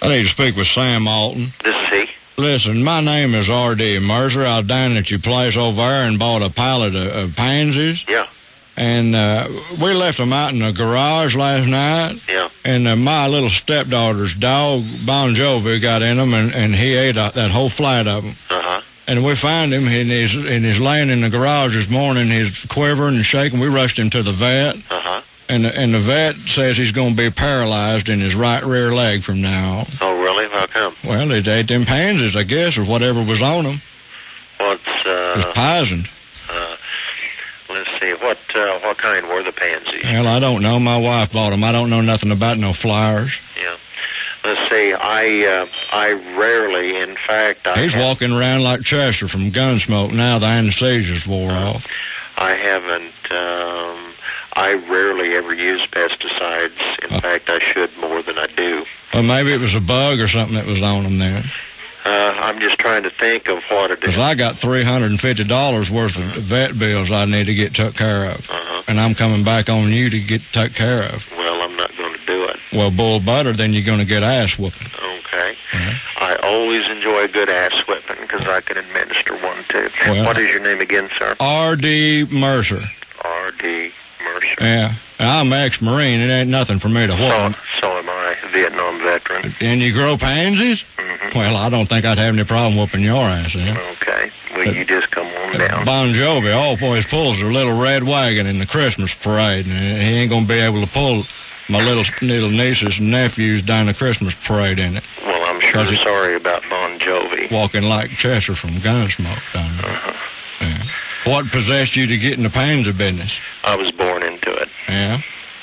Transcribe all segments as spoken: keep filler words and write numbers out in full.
I need to speak with Sam Alton. This is he. Listen, my name is R D Mercer. I was down at your place over there and bought a pallet of, of pansies. Yeah. And uh, we left them out in the garage last night. Yeah. And uh, my little stepdaughter's dog, Bon Jovi, got in them, and, and he ate uh, that whole flat of them. Uh-huh. And we found him, and he's, and he's laying in the garage this morning. He's quivering and shaking. We rushed him to the vet. Uh-huh. And the, and the vet says he's going to be paralyzed in his right rear leg from now on. Oh, really? How come? Well, they ate them pansies, I guess, or whatever was on them. What's, uh... It was poisoned. Uh, let's see. What, uh, what kind were the pansies? Well, I don't know. My wife bought them. I don't know nothing about no flowers. Yeah. Let's see. I, uh, I rarely, in fact, I He's have, walking around like Chester from Gunsmoke now the anesthesia's wore off. I haven't, um... I rarely ever use pesticides. In uh, fact, I should more than I do. Well, maybe it was a bug or something that was on them then. Uh, I'm just trying to think of what it is. Because I got three hundred fifty dollars worth uh-huh. of vet bills I need to get took care of. Uh-huh. And I'm coming back on you to get took care of. Well, I'm not going to do it. Well, bull butter, then you're going to get ass whooping. Okay. Uh-huh. I always enjoy a good ass whipping because I can administer one, too. Well, what is your name again, sir? R D Mercer. R D Mercer. Yeah. I'm ex-Marine. It ain't nothing for me to whoop. So, so am I, Vietnam veteran. And you grow pansies? Mm-hmm. Well, I don't think I'd have any problem whooping your ass, then. Okay. Well, you just come on down. Bon Jovi always pulls a little red wagon in the Christmas parade, and he ain't going to be able to pull my little little nieces and nephews down the Christmas parade in it. Well, I'm sure sorry about Bon Jovi. Walking like Chester from Gunsmoke down there. Uh-huh. Yeah. What possessed you to get in the pansy business? I was born into it. Yeah.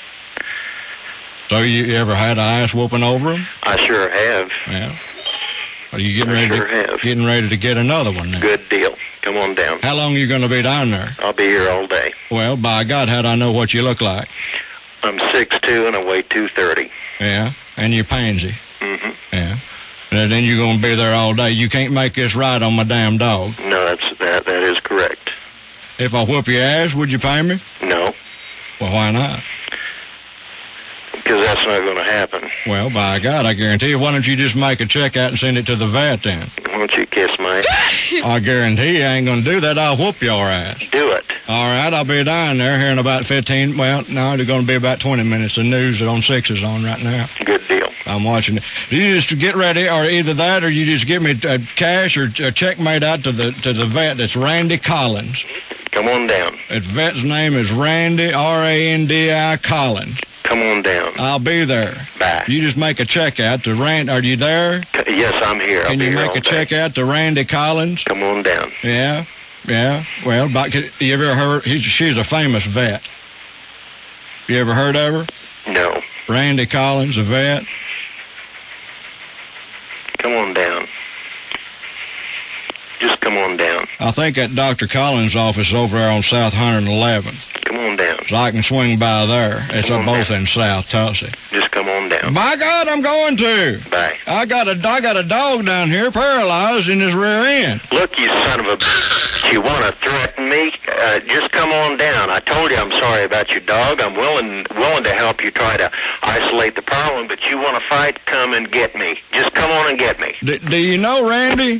So you ever had an ass whooping over them? I sure have. Yeah. Are you getting I ready sure to have. getting ready to get another one now? Good deal. Come on down. How long are you going to be down there? I'll be here all day. Well, by God, how'd I know what you look like? I'm six two and I weigh two thirty. Yeah. And you're pansy. Mm-hmm. Yeah. And then you're going to be there all day. You can't make this right on my damn dog. No, that's that. That is correct. If I whoop your ass, would you pay me? No. Well, why not? Because that's not going to happen. Well, by God, I guarantee you. Why don't you just make a check out and send it to the vet then? Why don't you kiss my ass? I guarantee you I ain't going to do that. I'll whoop your ass. Do it. All right, I'll be down there here in about fifteen. Well, no, it's going to be about twenty minutes. The news on six is on right now. Good deal. I'm watching it. You just get ready, or either that, or you just give me a cash or a check made out to the to the vet. It's Randy Collins. Come on down. Its vet's name is Randy, R A N D I Collins. Come on down. I'll be there. Bye. You just make a check out to Randy. Are you there? Yes, I'm here. I'll Can be you here make all a day. check out to Randy Collins? Come on down. Yeah, yeah. Well, about, you ever heard? He's, she's a famous vet. You ever heard of her? No. Randy Collins, a vet. Come on down. Just come on down. I think at Doctor Collins' office is over there on South one hundred eleventh. Come on down. So I can swing by there. It's Come on both down. in South Tulsa. Just come on down. By God, I'm going to. Bye. I got a, I got a dog down here paralyzed in his rear end. Look, you son of a bitch. You want to threaten me? Uh, just come on down. I told you I'm sorry about your dog. I'm willing willing to help you try to isolate the problem, but you want to fight, come and get me. Just come on and get me. D- do you know Randy?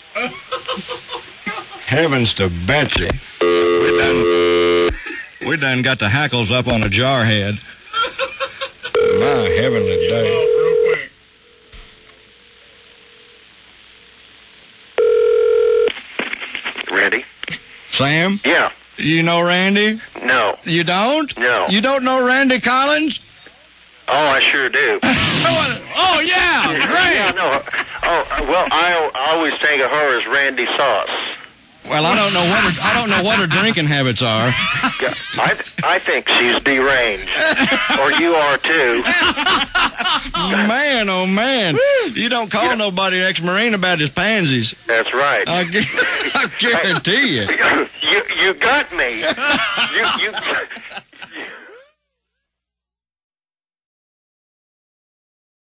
Heavens to Betsy. We done, we done got the hackles up on a jarhead. My heavenly day. Randy? Sam? Yeah. You know Randy? No. You don't? No. You don't know Randy Collins? Oh, I sure do. Oh, yeah, great. Yeah, no. Oh, well, I, I always think of her as Randy Sauce. Well, I don't know what her, I don't know what her drinking habits are. Yeah, I I think she's deranged, or you are too. Man, oh man, you don't call Yeah. nobody ex-Marine about his pansies. That's right. I, gu- I guarantee you. You you got me. You you